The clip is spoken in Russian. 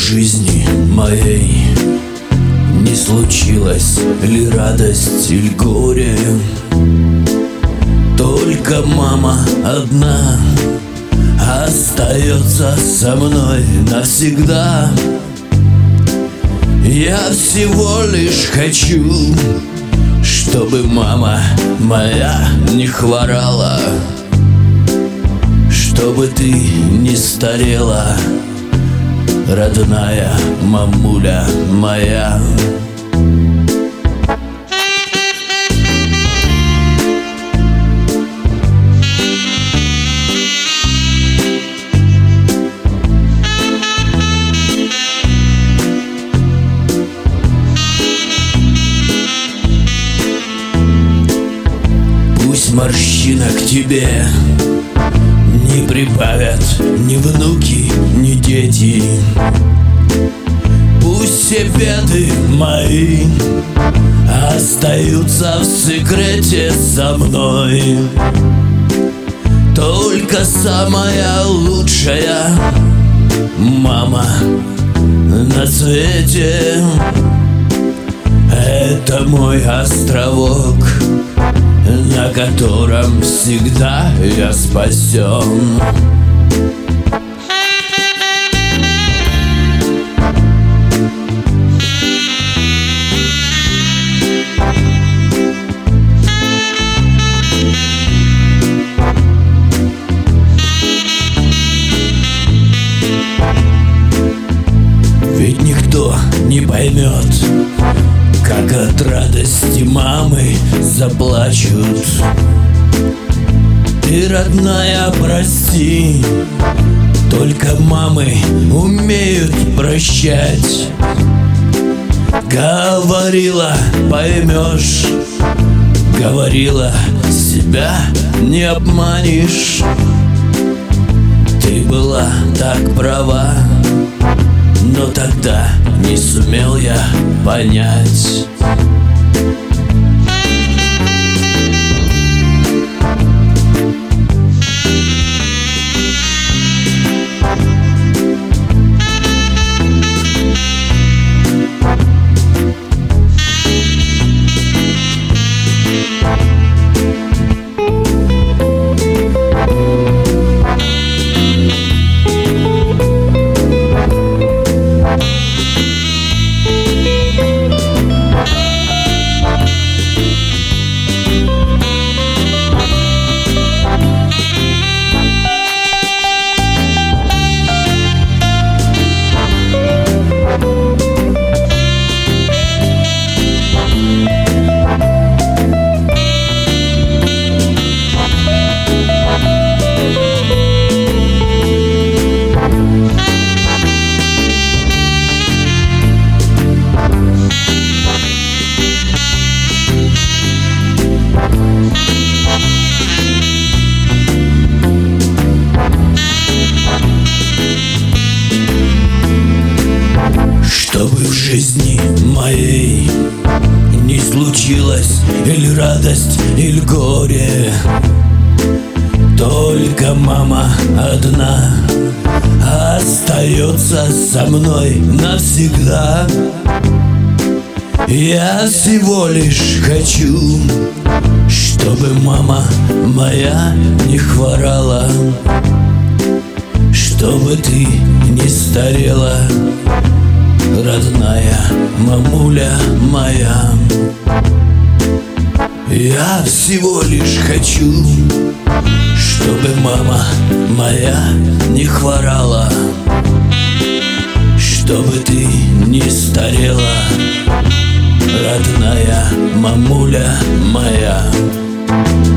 жизни моей не случилось ли радость или горе, только мама одна остается со мной навсегда. Я всего лишь хочу, чтобы мама моя не хворала, чтобы ты не старела, родная мамуля моя. Пусть морщинок тебе не прибавят ни внуки, ни дети. Пусть все беды мои остаются в секрете со мной. Только самая лучшая мама на свете — это мой островок, на котором всегда я спасен. Ведь никто не поймет, как от радости мамы заплачут. Ты, родная, прости, только мамы умеют прощать. Говорила, поймешь, говорила, себя не обманешь. Ты была так права, но тогда не сумел я понять. Чтобы в жизни моей не случилось или радость, или горе, только мама одна остается со мной навсегда. Я всего лишь хочу, чтобы мама моя не хворала, чтобы ты не старела, родная мамуля моя. Я всего лишь хочу, чтобы мама моя не хворала, чтобы ты не старела, родная мамуля моя.